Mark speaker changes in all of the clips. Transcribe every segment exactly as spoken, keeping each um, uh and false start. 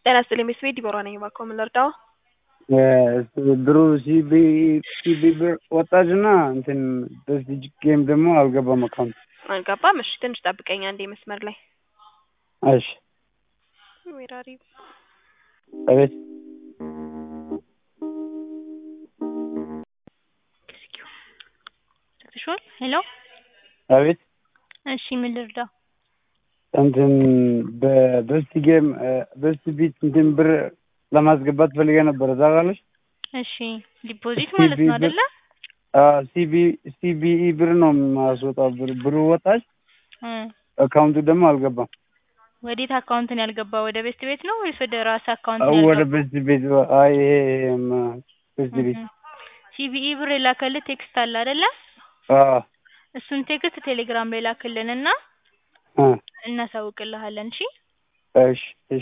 Speaker 1: ጤና ይስጥልኝ ቤተሰቤ ዲቦራ ነኝ። እባክዎ ምን ልርዳዎ?
Speaker 2: ብሩ ሲቢ ሲቢ ብር ወጣችና እንትን በዚህ ጌም ደግሞ አልገባም አካውንት
Speaker 1: አልገባም። እሺ ትንሽ ጠብቀኝ አንዴ መስመር ላይ
Speaker 2: እሺ
Speaker 1: ወራሪ
Speaker 2: አቤት
Speaker 1: ተሽዋል ሄሎ
Speaker 2: አቤት
Speaker 1: እሺ ምን ልርዳው?
Speaker 2: እንትን በበስቲ ጌም በስቲ ቢት እንትን ብር ለማስገባት ፈልጌ ነበር ታውቃለሽ?
Speaker 1: እሺ ዲፖዚት ማለት ነው አይደለ?
Speaker 2: አዎ ሲቢ ሲቢኢ ብር ነው ማስወጣው ብር ብሩ ወጣች
Speaker 1: እ
Speaker 2: አካውንቱ ደግሞ አልገባም።
Speaker 1: ወዴት አካውንት ነው ያልገባው? ወደ ቤስት ቤት ነው ወይስ ወደ ራስ አካውንት ነው
Speaker 2: ወደ
Speaker 1: ያልገባው?
Speaker 2: ቤስት ቤት አይ ይሄ ቤስት ቤት
Speaker 1: ሲቢኢ ብር የላከልህ ቴክስት አለ አይደለ?
Speaker 2: አዎ
Speaker 1: እሱን ቴክስት ቴሌግራም ላይ ላክልንና
Speaker 2: እ
Speaker 1: እናሳውቅልሃለን። እሺ
Speaker 2: እሺ እሺ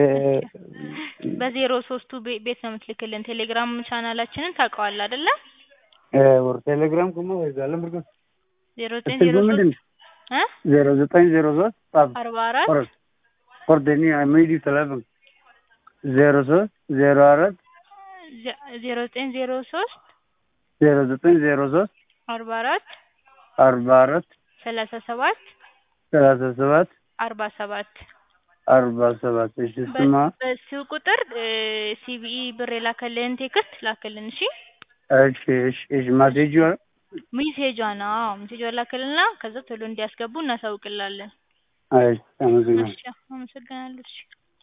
Speaker 1: በዜሮ ሶስቱ ቤት ነው የምትልክልን። ቴሌግራም ቻናላችንን ታውቀዋለህ አይደለ?
Speaker 2: እ ወር ቴሌግራም kuma ወይዛለም ብርኩ
Speaker 1: ዜሮ ዘጠኝ ዜሮ ሶስት እ
Speaker 2: ዜሮ ዘጠኝ ዜሮ ሶስት
Speaker 1: አርባ አራት
Speaker 2: ኦርደኒ አይሚዲ ተላብም ዜሮ ሶስት ዜሮ አራት
Speaker 1: ዜሮ ዘጠኝ ዜሮ ሶስት
Speaker 2: ዜሮ ዘጠኝ ዜሮ ሶስት
Speaker 1: አርባ አራት
Speaker 2: አርባ አራት
Speaker 1: ሰላሳ ሰባት
Speaker 2: ሰላሳ ሰባት
Speaker 1: አርባ ሰባት
Speaker 2: አርባ ሰባት እሺ ስማ
Speaker 1: በሱ ቁጥር ሲቢኢ ብር የላከልህን ቴክስት ላክልን። እሺ
Speaker 2: እሺ እሺ እሺ ማሴጁ
Speaker 1: ሜሴጇ ነው ሜሴጇ ላክልና ከዛ ቶሎ እንዲያስገቡ እናሳውቅላለን።
Speaker 2: አይ አመሰግናለሁ።
Speaker 1: እሺ አመሰግናለሁ። እሺ